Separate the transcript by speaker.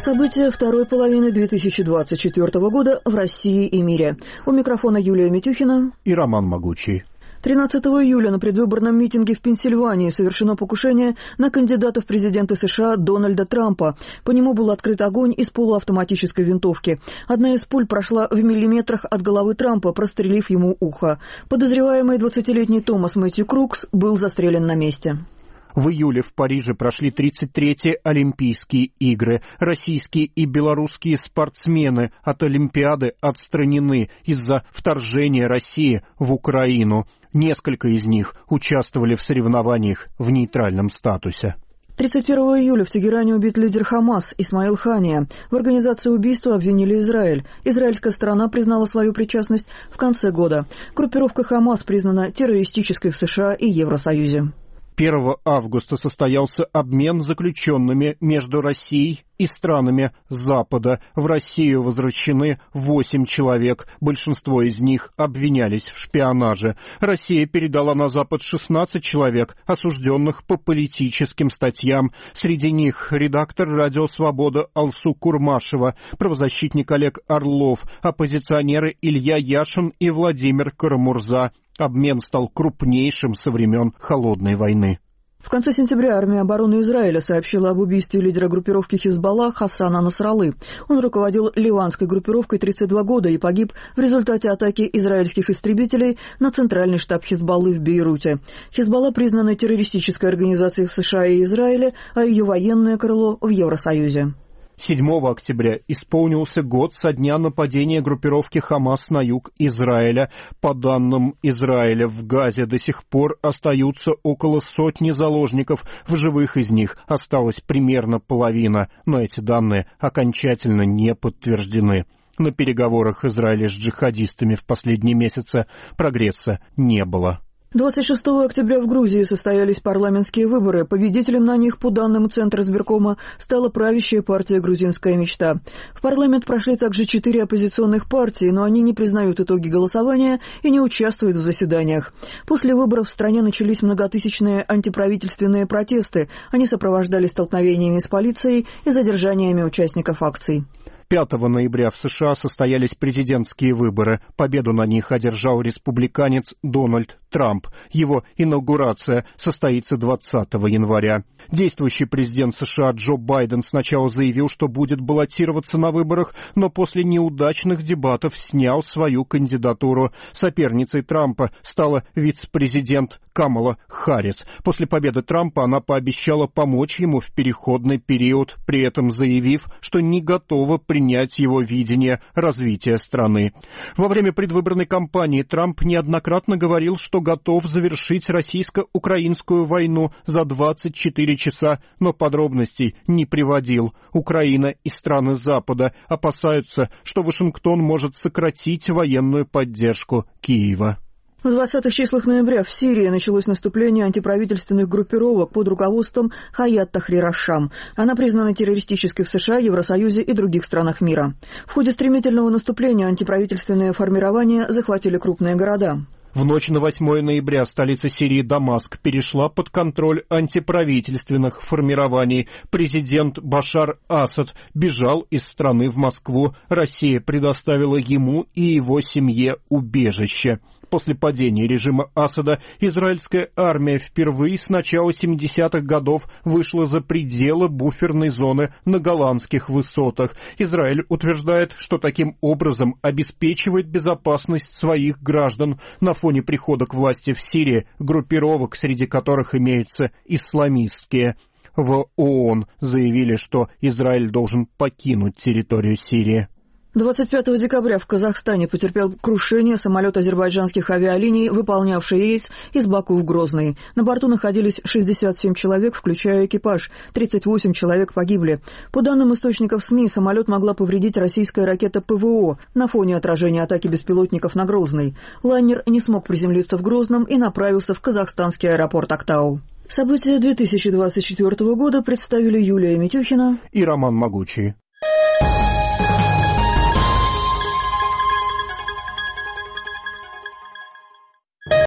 Speaker 1: События второй половины 2024 года в России и мире. У микрофона Юлия Митюхина
Speaker 2: и Роман Могучий.
Speaker 1: 13 июля на предвыборном митинге в Пенсильвании совершено покушение на кандидата в президенты США Дональда Трампа. По нему был открыт огонь из полуавтоматической винтовки. Одна из пуль прошла в миллиметрах от головы Трампа, прострелив ему ухо. Подозреваемый 20-летний Томас Мэтью Крукс был застрелен на месте.
Speaker 2: В июле в Париже прошли 33-е Олимпийские игры. Российские и белорусские спортсмены от Олимпиады отстранены из-за вторжения России в Украину. Несколько из них участвовали в соревнованиях в нейтральном статусе.
Speaker 1: 31 июля в Тегеране убит лидер Хамас Исмаил Хания. В организации убийства обвинили Израиль. Израильская сторона признала свою причастность в конце года. Группировка Хамас признана террористической в США и Евросоюзе.
Speaker 2: 1 августа состоялся обмен заключенными между Россией и странами Запада. В Россию возвращены 8 человек. Большинство из них обвинялись в шпионаже. Россия передала на Запад 16 человек, осужденных по политическим статьям. Среди них редактор «Радио Свобода» Алсу Курмашева, правозащитник Олег Орлов, оппозиционеры Илья Яшин и Владимир Карамурза. Обмен стал крупнейшим со времен Холодной войны.
Speaker 1: В конце сентября армия обороны Израиля сообщила об убийстве лидера группировки Хизбалла Хасана Насраллы. Он руководил ливанской группировкой 32 года и погиб в результате атаки израильских истребителей на центральный штаб Хизбаллы в Бейруте. Хизбалла признана террористической организацией в США и Израиле, а ее военное крыло в Евросоюзе.
Speaker 2: 7 октября исполнился год со дня нападения группировки Хамас на юг Израиля. По данным Израиля, в Газе до сих пор остаются около сотни заложников. В живых из них осталась примерно половина, но эти данные окончательно не подтверждены. На переговорах Израиля с джихадистами в последние месяцы прогресса не было.
Speaker 1: 26 октября в Грузии состоялись парламентские выборы. Победителем на них, по данным Центра избиркома, стала правящая партия «Грузинская мечта». В парламент прошли также 4 оппозиционных партии, но они не признают итоги голосования и не участвуют в заседаниях. После выборов в стране начались многотысячные антиправительственные протесты. Они сопровождались столкновениями с полицией и задержаниями участников акций.
Speaker 2: 5 ноября в США состоялись президентские выборы. Победу на них одержал республиканец Дональд Трамп. Его инаугурация состоится 20 января. Действующий президент США Джо Байден сначала заявил, что будет баллотироваться на выборах, но после неудачных дебатов снял свою кандидатуру. Соперницей Трампа стала вице-президент Камала Харрис. После победы Трампа она пообещала помочь ему в переходный период, при этом заявив, что не готова принять его видение развития страны. Во время предвыборной кампании Трамп неоднократно говорил, что готов завершить российско-украинскую войну за 24 часа, но подробностей не приводил. Украина и страны Запада опасаются, что Вашингтон может сократить военную поддержку Киева.
Speaker 1: В 20-х числах ноября в Сирии началось наступление антиправительственных группировок под руководством Хаят Тахрир аш-Шам. Она признана террористической в США, Евросоюзе и других странах мира. В ходе стремительного наступления антиправительственные формирования захватили крупные города.
Speaker 2: В ночь на 8 ноября столица Сирии Дамаск перешла под контроль антиправительственных формирований. Президент Башар Асад бежал из страны в Москву. Россия предоставила ему и его семье убежище. После падения режима Асада израильская армия впервые с начала 70-х годов вышла за пределы буферной зоны на Голландских высотах. Израиль утверждает, что таким образом обеспечивает безопасность своих граждан на фоне прихода к власти в Сирии группировок, среди которых имеются исламистские. В ООН заявили, что Израиль должен покинуть территорию Сирии.
Speaker 1: 25 декабря в Казахстане потерпел крушение самолет азербайджанских авиалиний, выполнявший рейс из Баку в Грозный. На борту находились 67 человек, включая экипаж. 38 человек погибли. По данным источников СМИ, самолет могла повредить российская ракета ПВО на фоне отражения атаки беспилотников на Грозный. Лайнер не смог приземлиться в Грозном и направился в казахстанский аэропорт Актау. События 2024 года представили Юлия Митюхина
Speaker 2: и Роман Могучий.